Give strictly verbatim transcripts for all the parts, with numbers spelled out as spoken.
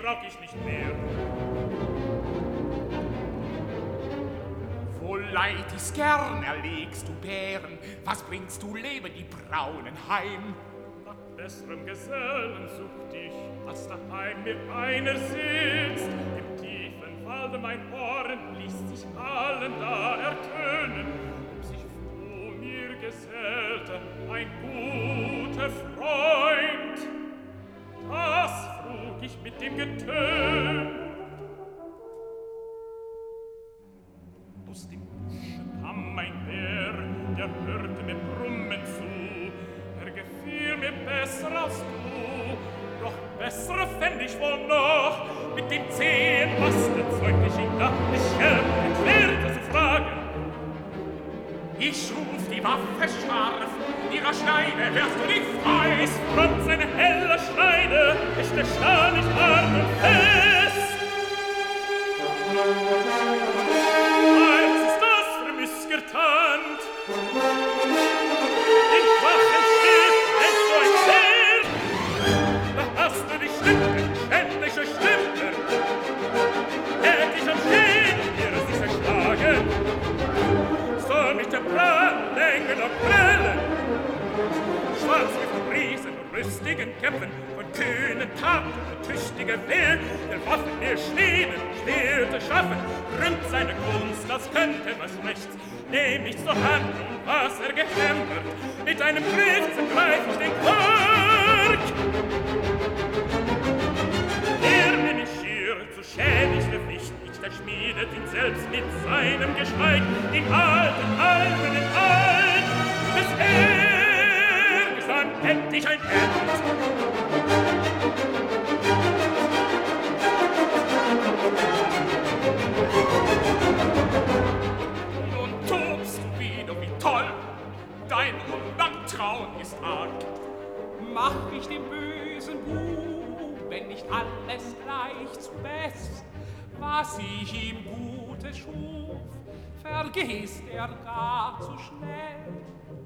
brauch ich nicht mehr. Wo Leid ist, gern erlegst du Bären, was bringst du Leben die Braunen heim? Nach besserem Gesellen sucht ich, als daheim mir einer sitzt. Im tiefen Walde mein Ohren ließ sich allen da ertönen, ob sich vor mir gesellte ein guter Freund. Das frug ich mit dem Getön. Aus dem Busche kam ein Bär, der hörte mir brummen zu. Er gefiel mir besser als du, doch bessere fänd ich wohl noch. Mit den zehn Masten zeug ich ihn nach, ich schelm, erklärte zu fragen. Ich ruf die Waffe scharf, ihrer Schneide hörst du dich frei. Es franz eine helle Schneide, ich der Stahl nicht arm und fest. Was ist das für Missgertand? In schwachen Stift lässt du ein Pferd. Da hast du die Schlümpfe, schändliche Schlümpfe. Hätt ich am Stehen, wäre sie zerschlagen. Soll mich der Brat länger noch prellen? Schwarz wie von Riesen, rüstigen Kämpfen, von kühnen Taten, von tüchtiger Wehr, der Waffen mir Schweden, Schwerte schaffen, rühmt seine Kunst, als könnte was rechts. Nehm ich zur Hand und was er gehämmert, mit einem Griff zergreif ich den Quark. Er nehm ich schier zu schädig Gewicht, ich zerschmiedet ihn selbst mit seinem Geschmeid, den alten, albernen Alt, bis er gesandt endlich ein Erd. Nun tobst du wieder, wie toll, dein Undantrauen ist arg. Mach ich dem bösen Buben nicht alles gleich zu best, was ich ihm Gutes schuf, vergisst er gar zu schnell.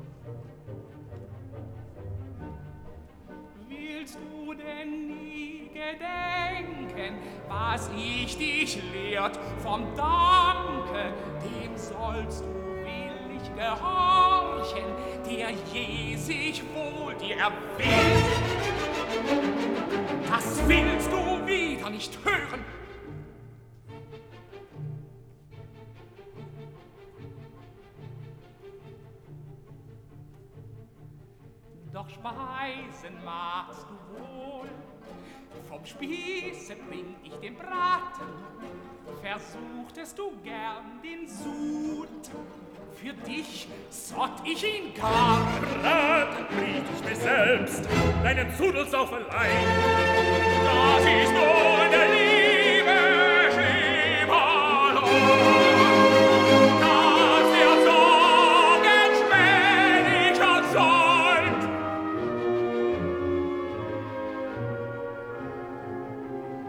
Willst du denn nie gedenken, was ich dich lehrt vom Danke, dem sollst du willig gehorchen, der je sich wohl dir erwählt. Das willst du wieder nicht hören. Doch speisen magst du wohl, vom Spieße bring ich den Braten, versuchtest du gern den Sud, für dich sott ich ihn gar. Braten briet ich mir selbst, deinen Zudelsauferlein.